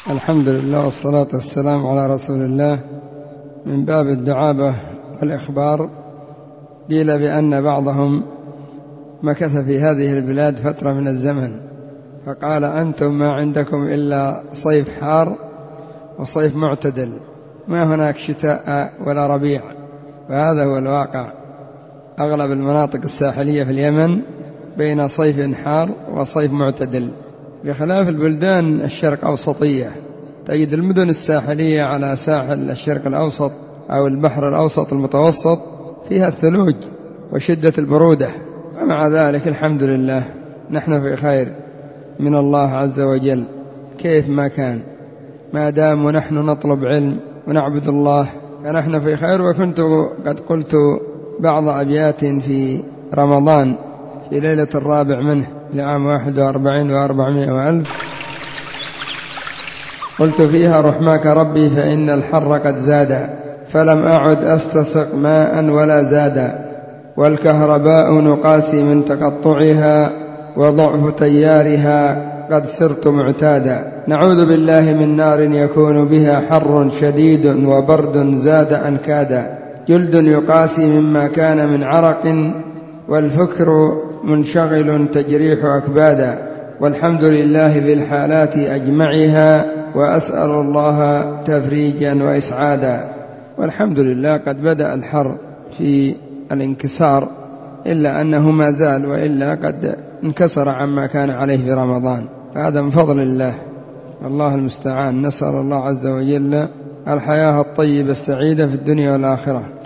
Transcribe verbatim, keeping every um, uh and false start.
الحمد لله والصلاة والسلام على رسول الله. من باب الدعابة والإخبار، قيل بأن بعضهم مكث في هذه البلاد فترة من الزمن فقال: أنتم ما عندكم إلا صيف حار وصيف معتدل، ما هناك شتاء ولا ربيع. وهذا هو الواقع. أغلب المناطق الساحلية في اليمن بين صيف حار وصيف معتدل، بخلاف البلدان الشرق أوسطية. تجد المدن الساحلية على ساحل الشرق الأوسط أو البحر الأوسط المتوسط فيها الثلوج وشدة البرودة، ومع ذلك الحمد لله نحن في خير من الله عز وجل كيف ما كان، ما دام ونحن نطلب علم ونعبد الله فنحن في خير. وكنت قد قلت بعض أبيات في رمضان في ليلة الرابع منه لعام واحد وأربعين وأربعمائة وألف، قلت فيها: رحماك ربي فإن الحر قد زاد، فلم أعد أستسق ماء ولا زادا، والكهرباء نقاسي من تقطعها، وضعف تيارها قد صرت معتادا. نعوذ بالله من نار يكون بها حر شديد وبرد زاد أنكادا، جلد يقاسي مما كان من عرق، والفكر منشغل تجريح أكبادا. والحمد لله بالحالات أجمعها، وأسأل الله تفريجا وإسعادا. والحمد لله قد بدأ الحر في الانكسار، إلا أنه ما زال، وإلا قد انكسر عما كان عليه في رمضان، فهذا من فضل الله، الله المستعان. نسأل الله عز وجل الحياة الطيبة السعيدة في الدنيا والآخرة.